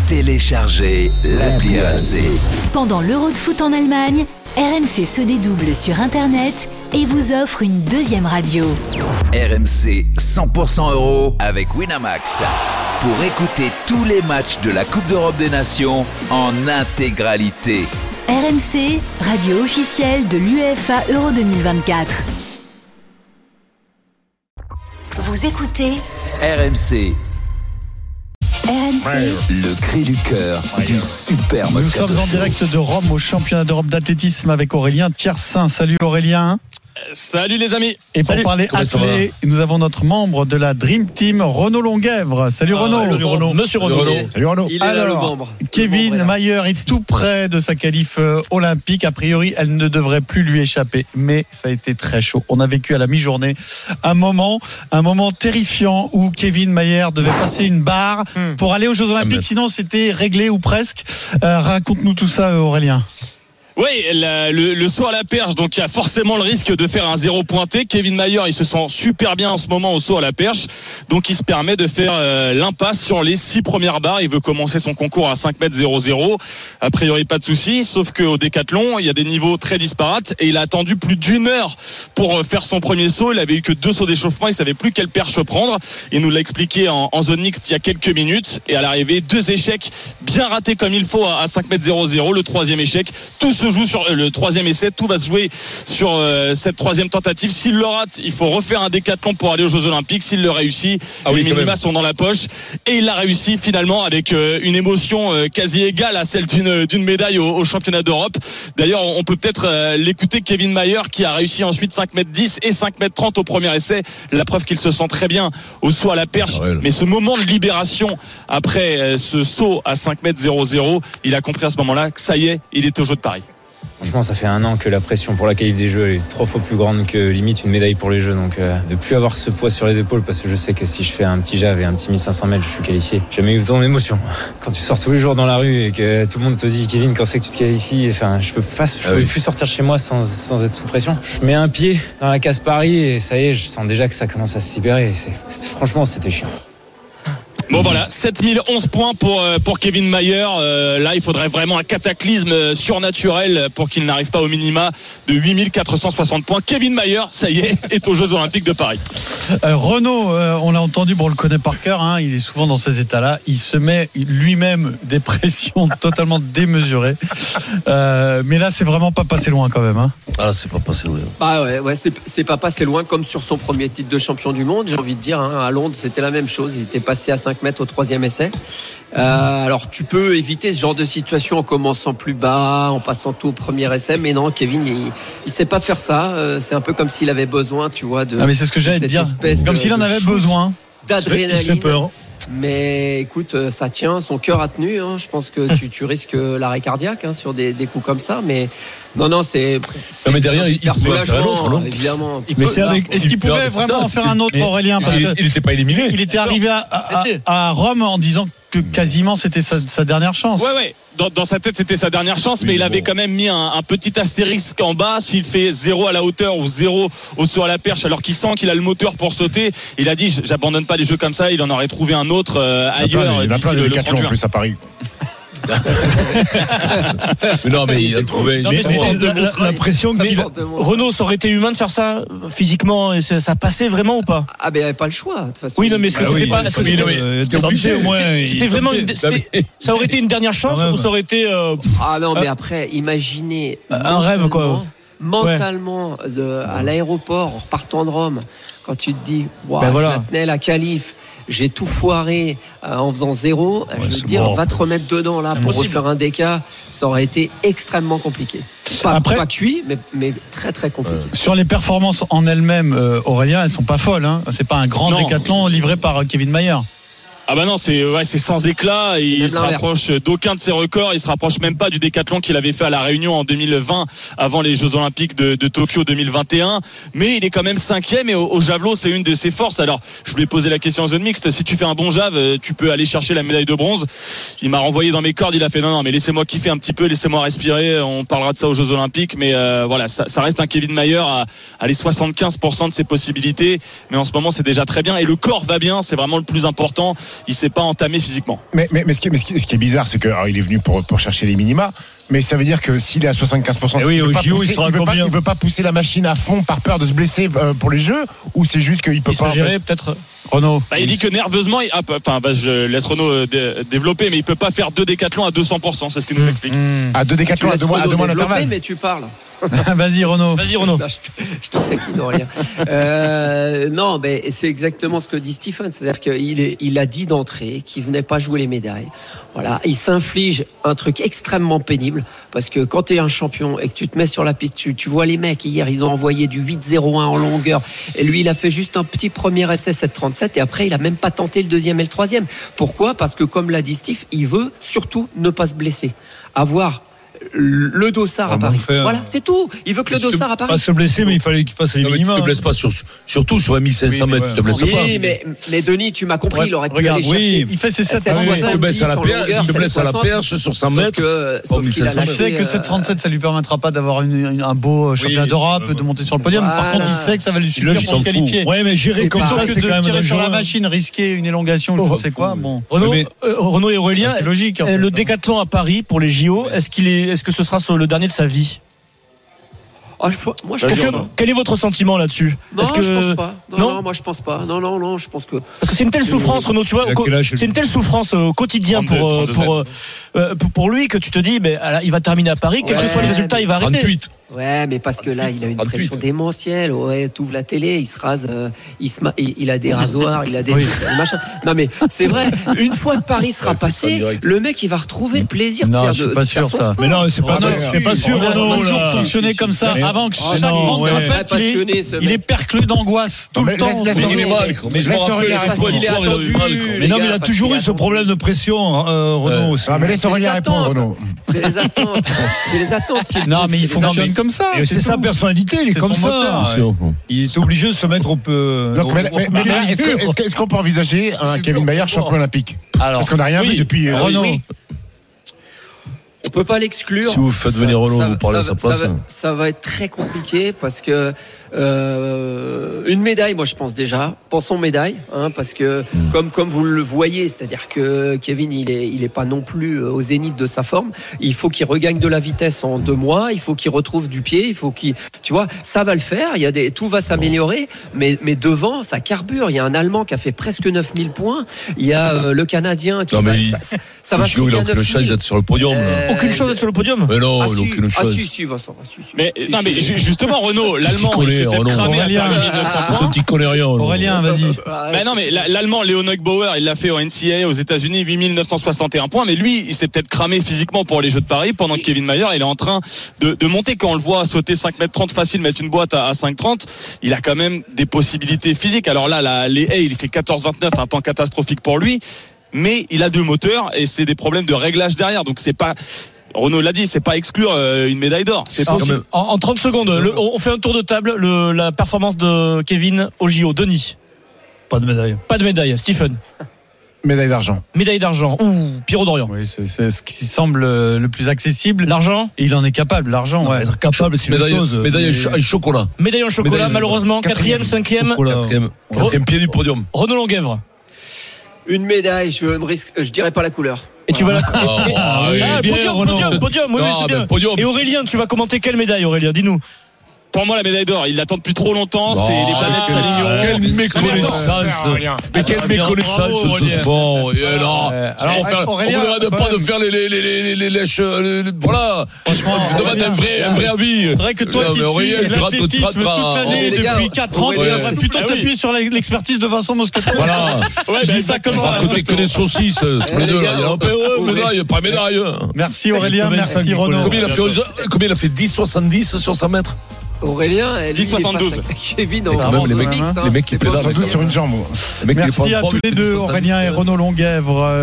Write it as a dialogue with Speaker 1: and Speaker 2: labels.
Speaker 1: Téléchargez l'appli RMC.
Speaker 2: Pendant l'Euro de foot en Allemagne, RMC se dédouble sur Internet et vous offre une deuxième radio.
Speaker 1: RMC 100% euro avec Winamax. Pour écouter tous les matchs de la Coupe d'Europe des Nations en intégralité.
Speaker 2: RMC, radio officielle de l'UEFA Euro 2024. Vous écoutez
Speaker 1: RMC.
Speaker 2: RMC,
Speaker 1: Le cri du cœur du Super Moscato.
Speaker 3: Nous sommes en direct de Rome au championnat d'Europe d'athlétisme avec Aurélien Tiersin. Salut Aurélien.
Speaker 4: Salut les amis.
Speaker 3: Et pour parler athlée, nous avons notre membre de la Dream Team, Renaud Longuèvre. Salut Renaud.
Speaker 4: Salut Renaud. Monsieur Renaud.
Speaker 3: Salut Renaud.
Speaker 5: Il est là, le membre.
Speaker 3: Kevin Mayer est tout près de sa qualif olympique. A priori, elle ne devrait plus lui échapper. Mais ça a été très chaud. On a vécu à la mi-journée un moment terrifiant où Kevin Mayer devait passer une barre pour aller aux Jeux Olympiques. Sinon, c'était réglé ou presque. Raconte-nous tout ça, Aurélien.
Speaker 4: Oui, le saut à la perche, donc il y a forcément le risque de faire un zéro pointé. Kevin Mayer, il se sent super bien en ce moment au saut à la perche, donc il se permet de faire l'impasse sur les 6 premières barres. Il veut commencer son concours à 5m00. A priori pas de souci, sauf qu'au décathlon, il y a des niveaux très disparates et il a attendu plus d'1 heure pour faire son premier saut. Il avait eu que 2 sauts d'échauffement, il savait plus quelle perche prendre. Il nous l'a expliqué en zone mixte il y a quelques minutes, et à l'arrivée 2 échecs bien ratés comme il faut à 5m00. Le 3e échec, tout se joue sur le 3e essai, tout va se jouer sur cette 3e tentative. S'il le rate, il faut refaire un décathlon pour aller aux Jeux Olympiques. S'il le réussit, les minima sont dans la poche, et il l'a réussi finalement avec une émotion quasi égale à celle d'une médaille au championnat d'Europe. D'ailleurs, on peut peut-être l'écouter, Kevin Mayer, qui a réussi ensuite 5m10 et 5m30 au premier essai, la preuve qu'il se sent très bien au saut à la perche. Mais ce moment de libération après ce saut à 5m00, il a compris à ce moment-là que ça y est, il est aux Jeux de Paris.
Speaker 5: Franchement, ça fait un an que la pression pour la qualif des Jeux est 3 fois plus grande que limite une médaille pour les Jeux. Donc de plus avoir ce poids sur les épaules, parce que je sais que si je fais un petit jave et un petit 1500 mètres, je suis qualifié. J'ai jamais eu autant d'émotion. Quand tu sors tous les jours dans la rue et que tout le monde te dit, Kevin, quand c'est que tu te qualifies, enfin, je peux plus sortir chez moi sans être sous pression. Je mets un pied dans la case Paris et ça y est, je sens déjà que ça commence à se libérer. Franchement, c'était chiant.
Speaker 4: Bon voilà, 7011 points pour Kevin Mayer. Là, il faudrait vraiment un cataclysme surnaturel pour qu'il n'arrive pas au minima de 8460 points. Kevin Mayer, ça y est aux Jeux Olympiques de Paris.
Speaker 3: Renaud, on l'a entendu, on le connaît par cœur, hein, il est souvent dans ces états-là. Il se met lui-même des pressions totalement démesurées. Mais là, c'est vraiment pas passé loin quand même. Hein.
Speaker 6: Ah, c'est pas passé loin.
Speaker 5: Bah ouais, c'est pas passé loin, comme sur son premier titre de champion du monde, j'ai envie de dire. Hein, à Londres, c'était la même chose. Il était passé à 5 mètres au 3e essai. Alors tu peux éviter ce genre de situation en commençant plus bas, en passant tout au premier essai, mais non, Kevin il sait pas faire ça. C'est un peu comme s'il avait besoin, tu vois, de.
Speaker 3: Ah mais c'est ce que j'allais te dire. Comme s'il en avait besoin.
Speaker 5: D'adrénaline. Mais écoute, ça tient, son cœur a tenu. Hein. Je pense que tu risques l'arrêt cardiaque sur des coups comme ça. Mais non, c'est
Speaker 6: non, mais derrière, il pouvait faire l'autre, non
Speaker 5: évidemment.
Speaker 3: Est-ce qu'il pouvait vraiment en faire un autre, Aurélien?
Speaker 6: Il n'était pas éliminé.
Speaker 3: Il était arrivé à Rome en disant que quasiment c'était sa dernière chance.
Speaker 4: Ouais. Dans sa tête, c'était sa dernière chance, mais il avait quand même mis un petit astérisque en bas. S'il fait 0 à la hauteur ou 0 au saut à la perche, alors qu'il sent qu'il a le moteur pour sauter, il a dit j'abandonne pas les jeux comme ça. Il en aurait trouvé un autre ailleurs.
Speaker 7: Il a plein de décathlons en plus à Paris.
Speaker 6: Mais non, mais il a trouvé
Speaker 8: la pression. Renaud, ça aurait été humain de faire ça physiquement, et ça passait vraiment ou pas?
Speaker 5: Ah ben il n'y avait pas le choix de toute façon.
Speaker 8: Oui, non, mais est-ce que c'était pas, c'était vraiment ça aurait été une dernière chance ou ça aurait été
Speaker 5: ah non, mais après imaginez
Speaker 8: un rêve quoi.
Speaker 5: Mentalement à l'aéroport en repartant de Rome, quand tu te dis je tenais la qualif, j'ai tout foiré en faisant 0, je veux te dire, va te remettre dedans là pour refaire un déca, ça aurait été extrêmement compliqué. Pas cuit, mais très très compliqué.
Speaker 3: Sur les performances en elles-mêmes, Aurélien, elles sont pas folles. Hein. C'est pas un grand décathlon livré par Kevin Mayer.
Speaker 4: Ah bah non, c'est sans éclat. Il se rapproche d'aucun de ses records. Il se rapproche même pas du décathlon qu'il avait fait à La Réunion en 2020 avant les Jeux Olympiques de Tokyo 2021. Mais il est quand même 5e et au javelot, c'est une de ses forces. Alors, je lui ai posé la question en zone mixte. Si tu fais un bon jave, tu peux aller chercher la médaille de bronze. Il m'a renvoyé dans mes cordes. Il a fait non, mais laissez-moi kiffer un petit peu, laissez-moi respirer. On parlera de ça aux Jeux Olympiques. Mais voilà, ça reste un Kevin Mayer à les 75% de ses possibilités. Mais en ce moment, c'est déjà très bien. Et le corps va bien. C'est vraiment le plus important. s'est pas entamé physiquement.
Speaker 7: Mais ce qui est bizarre, c'est qu'il est venu pour chercher les minima. Mais ça veut dire que s'il est à 75%, il ne veut pas pousser la machine à fond par peur de se blesser pour les jeux, ou c'est juste qu'il peut pas
Speaker 8: gérer peut-être.
Speaker 3: Renaud.
Speaker 4: Il dit que nerveusement, je laisse Renaud développer, mais il peut pas faire 2 décathlons à 200%, c'est ce qu'il nous explique.
Speaker 7: À 2 décathlons à 2 mois d'intervalle.
Speaker 9: Mais tu parles.
Speaker 3: Vas-y Renaud.
Speaker 9: Non, je te taquine rien. Non, mais c'est exactement ce que dit Stephen, c'est-à-dire qu'il a dit d'entrée qu'il venait pas jouer les médailles. Voilà, il s'inflige un truc extrêmement pénible parce que quand tu es un champion et que tu te mets sur la piste, tu vois les mecs hier, ils ont envoyé du 8-0-1 en longueur et lui il a fait juste un petit premier essai 7-37 et après il a même pas tenté le deuxième et le troisième. Pourquoi ? Parce que comme l'a dit Steve, il veut surtout ne pas se blesser, avoir le dossard à Paris. Voilà, c'est tout. Il veut que le dossard à Paris.
Speaker 6: Pas se blesser, mais il fallait qu'il fasse les minima. Tu te blesses pas surtout sur 1500 mètres. Tu te blesses pas.
Speaker 9: Oui, mais Denis, tu m'as compris. Il aurait pu aller chercher.
Speaker 3: Il fait ses 7
Speaker 6: il te blesse à la perche sur 100 mètres.
Speaker 3: Il sait que 7,37 ça lui permettra pas d'avoir un beau championnat d'Europe, de monter sur le podium. Par contre, il sait que ça va lui suffire pour se qualifier.
Speaker 8: Ouais, mais gérer comme ça, c'est quand même
Speaker 3: tirer sur la machine, risquer une élongation, je ne sais quoi. Bon.
Speaker 8: Renaud et Aurélien,
Speaker 3: c'est logique.
Speaker 8: Le décathlon à Paris pour les JO, est-ce que ce sera le dernier de sa vie? Quel est votre sentiment là-dessus?
Speaker 9: Non, je pense pas. Non, moi je pense pas. Non, je pense que.
Speaker 8: Parce que c'est une telle souffrance, Renaud, tu vois. C'est une telle souffrance au quotidien pour lui que tu te dis, il va terminer à Paris, quel que soit le résultat, il va arrêter.
Speaker 6: 38.
Speaker 9: Ouais, mais parce que là, il a une pression démentielle. Ouais, t'ouvres la télé, il se rase, il a des rasoirs, il a des machins. Non, mais c'est vrai. Une fois que Paris sera passé, le mec, il va retrouver le plaisir de faire.
Speaker 3: Non, je suis pas sûr ça.
Speaker 6: Mais non, c'est pas sûr.
Speaker 3: C'est pas sûr. On a toujours fonctionné comme ça. Avant que chaque grande compète, il est perclus d'angoisse tout le temps.
Speaker 6: Il est mal. Mais je me rappelle une fois une soirée, il a eu mal.
Speaker 8: Mais non, mais il a toujours eu ce problème de pression, Renaud.
Speaker 7: Mais laisse Aurélien répondre, Renaud.
Speaker 9: C'est les attentes.
Speaker 3: Non, mais il fonctionne comme ça.
Speaker 8: C'est sa personnalité, il est comme ça. Il est obligé de se mettre au peu.
Speaker 7: Est-ce qu'on peut envisager un Kevin Mayer champion olympique? Parce qu'on n'a rien vu depuis
Speaker 3: Renaud.
Speaker 9: On peut pas l'exclure.
Speaker 6: Si vous faites venir Renaud, vous parlez à sa place.
Speaker 9: Ça va être très compliqué parce que une médaille, moi je pense déjà. Pensons médaille, parce que comme vous le voyez, c'est-à-dire que Kevin, il est pas non plus au zénith de sa forme. Il faut qu'il regagne de la vitesse en 2 mois. Il faut qu'il retrouve du pied. Il faut tu vois, ça va le faire. Tout va s'améliorer, mais devant, ça carbure. Il y a un Allemand qui a fait presque 9000 points. Il y a le Canadien qui ça va se
Speaker 6: il a aucune chance d'être sur le podium.
Speaker 8: Aucune chance d'être sur le podium.
Speaker 6: Mais non, aucune chance.
Speaker 9: Si, Vincent.
Speaker 4: Mais justement, Renaud, l'Allemand, il s'est peut-être cramé à faire 1900 points.
Speaker 6: Qui connaît rien.
Speaker 3: Aurélien, vas-y.
Speaker 4: Non, mais l'Allemand, Léo Neugbauer, il l'a fait au NCAA aux États-Unis, 8961 points. Mais lui, il s'est peut-être cramé physiquement pour les Jeux de Paris, pendant que Kevin Mayer, il est en train de monter. Quand on le voit sauter 5m30 facile, mettre une boîte à 5,30, il a quand même des possibilités physiques. Alors là, les haies, il fait 14,29, un temps catastrophique pour lui. Mais il a 2 moteurs et c'est des problèmes de réglage derrière. Donc c'est pas. Renaud l'a dit, c'est pas exclure une médaille d'or. C'est possible.
Speaker 8: En 30 secondes, on fait un tour de table. La performance de Kevin au JO. Denis.
Speaker 3: Pas de médaille.
Speaker 8: Pas de médaille. Stephen.
Speaker 7: Médaille d'argent.
Speaker 8: Médaille d'argent. Pierrot Dorian.
Speaker 3: Oui, c'est ce qui semble le plus accessible.
Speaker 8: L'argent.
Speaker 3: Et il en est capable. L'argent, ouais.
Speaker 6: Être capable, c'est une chose. Médaille en chocolat.
Speaker 8: Médaille en chocolat, malheureusement. 4e, 5e.
Speaker 6: 4e pied du podium.
Speaker 8: Renaud Longuèvre.
Speaker 9: Une médaille, je dirais pas la couleur.
Speaker 8: Et tu vas la podium, oui, c'est bien. Et Aurélien, tu vas commenter quelle médaille, Aurélien? Dis-nous.
Speaker 4: Pour moi, la médaille d'or, il l'attend depuis trop longtemps. C'est les planètes s'alignent.
Speaker 6: Quelle méconnaissance! Mais quelle méconnaissance de ce sport! On ne demande pas de faire les lèches. Voilà! On demande un vrai avis.
Speaker 3: C'est vrai que toi qui suis l'athlétisme toute l'année depuis 4 ans, tu devrais plutôt t'appuyer sur l'expertise de Vincent Moscato.
Speaker 6: Voilà.
Speaker 3: Je dis ça comme ça.
Speaker 6: À côté que les saucisses, tous les deux. Il y a un peu médaille, pas médaille.
Speaker 3: Merci Aurélien, merci Renaud.
Speaker 6: Combien il a fait 10,70 sur 100 mètres?
Speaker 9: Aurélien,
Speaker 4: 10,72.
Speaker 9: Kevin,
Speaker 6: les mecs qui pédalent
Speaker 7: sur une jambe.
Speaker 3: Merci à tous les deux, Aurélien et Renaud Longuèvre.